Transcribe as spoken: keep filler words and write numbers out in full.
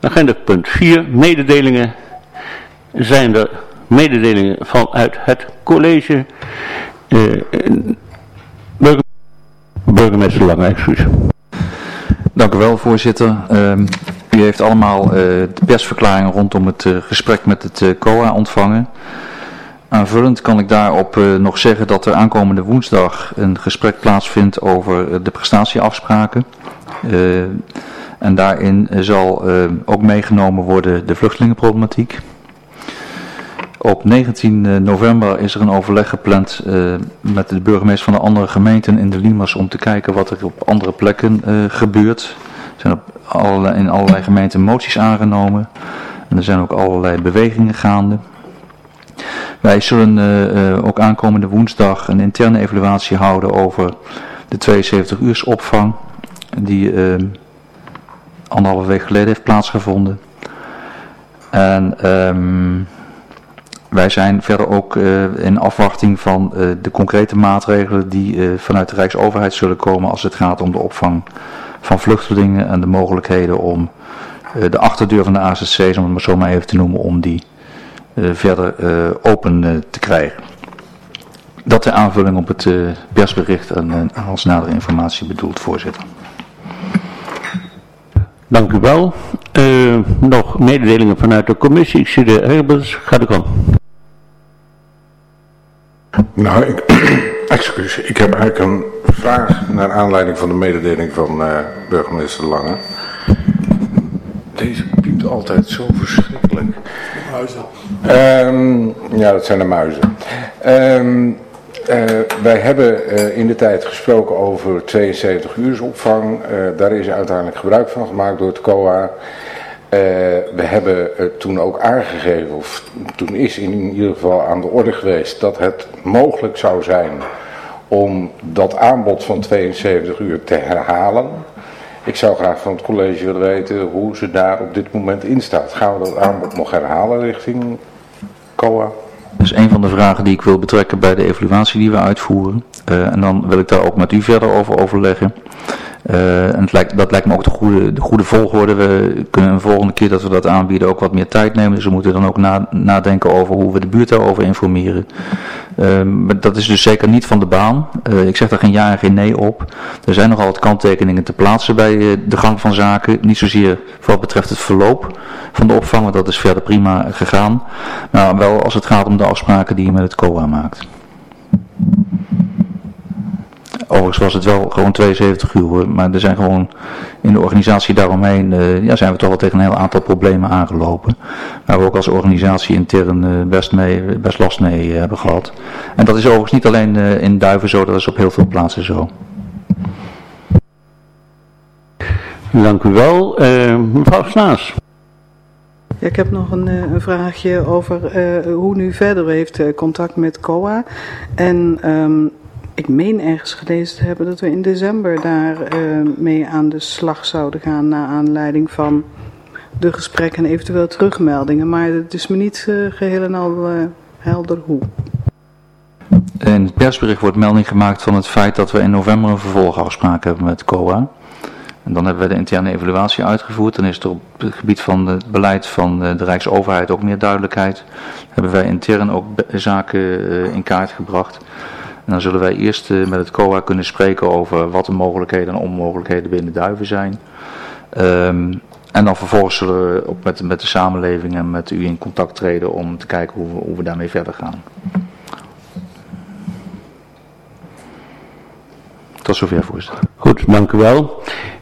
Agenda punt vier, mededelingen. Zijn er mededelingen vanuit het college? Uh, burger, burgemeester Lange, excuus. Dank u wel, voorzitter. Uh, u heeft allemaal uh, de persverklaring rondom het uh, gesprek met het uh, C O A ontvangen. Aanvullend kan ik daarop uh, nog zeggen dat er aankomende woensdag een gesprek plaatsvindt over uh, de prestatieafspraken. Uh, en daarin uh, zal uh, ook meegenomen worden de vluchtelingenproblematiek. Op negentien november is er een overleg gepland uh, met de burgemeester van de andere gemeenten in de Liemers om te kijken wat er op andere plekken uh, gebeurt. Er zijn op allerlei, in allerlei gemeenten moties aangenomen en er zijn ook allerlei bewegingen gaande. Wij zullen uh, uh, ook aankomende woensdag een interne evaluatie houden over de tweeënzeventig uurs opvang die uh, anderhalve week geleden heeft plaatsgevonden. En um, wij zijn verder ook uh, in afwachting van uh, de concrete maatregelen die uh, vanuit de Rijksoverheid zullen komen als het gaat om de opvang van vluchtelingen en de mogelijkheden om uh, de achterdeur van de A Z C's, om het maar zo maar even te noemen, om die uh, verder uh, open uh, te krijgen. Dat de aanvulling op het uh, persbericht en uh, als nadere informatie bedoeld, voorzitter. Dank u wel. Uh, nog mededelingen vanuit de commissie. Ik zie de Herbers. Ga de gang. Nou, ik, excuus. Ik heb eigenlijk een vraag naar aanleiding van de mededeling van uh, burgemeester Lange. Deze piept altijd zo verschrikkelijk. Muizen. Um, ja, dat zijn de muizen. Um, Uh, wij hebben uh, in de tijd gesproken over tweeënzeventig uursopvang. Uh, daar is uiteindelijk gebruik van gemaakt door het C O A. Uh, we hebben uh, toen ook aangegeven, of toen is in ieder geval aan de orde geweest, dat het mogelijk zou zijn om dat aanbod van tweeënzeventig uur te herhalen. Ik zou graag van het college willen weten hoe ze daar op dit moment in staat. Gaan we dat aanbod nog herhalen richting C O A? Dat is een van de vragen die ik wil betrekken bij de evaluatie die we uitvoeren. Uh, en dan wil ik daar ook met u verder over overleggen. Uh, en het lijkt, dat lijkt me ook de goede, de goede volgorde. We kunnen een volgende keer dat we dat aanbieden ook wat meer tijd nemen. Dus we moeten dan ook na, nadenken over hoe we de buurt daarover informeren. Uh, maar dat is dus zeker niet van de baan. Uh, ik zeg daar geen ja en geen nee op. Er zijn nogal wat kanttekeningen te plaatsen bij uh, de gang van zaken. Niet zozeer wat betreft het verloop van de opvang, want dat is verder prima gegaan. Maar wel als het gaat om de afspraken die je met het C O A maakt. Overigens was het wel gewoon tweeënzeventig uur, hoor. Maar er zijn gewoon in de organisatie daaromheen, uh, ja, zijn we toch wel tegen een heel aantal problemen aangelopen. Waar we ook als organisatie intern uh, best, mee, best last mee uh, hebben gehad. En dat is overigens niet alleen uh, in Duiven zo, dat is op heel veel plaatsen zo. Dank u wel. Uh, mevrouw Snaas. Ja, ik heb nog een, een vraagje over uh, hoe nu verder. U heeft uh, contact met C O A en um, ik meen ergens gelezen te hebben dat we in december daar uh, mee aan de slag zouden gaan naar aanleiding van de gesprekken en eventueel terugmeldingen. Maar het is me niet uh, geheel en al uh, helder hoe. In het persbericht wordt melding gemaakt van het feit dat we in november een vervolgafspraak hebben met C O A. En dan hebben we de interne evaluatie uitgevoerd. Dan is er op het gebied van het beleid van de Rijksoverheid ook meer duidelijkheid. Hebben wij intern ook zaken in kaart gebracht. En dan zullen wij eerst met het C O A kunnen spreken over wat de mogelijkheden en onmogelijkheden binnen Duiven zijn. Um, en dan vervolgens zullen we ook met, met de samenleving en met u in contact treden om te kijken hoe we, hoe we daarmee verder gaan. Tot zover, voorzitter. Goed, dank u wel.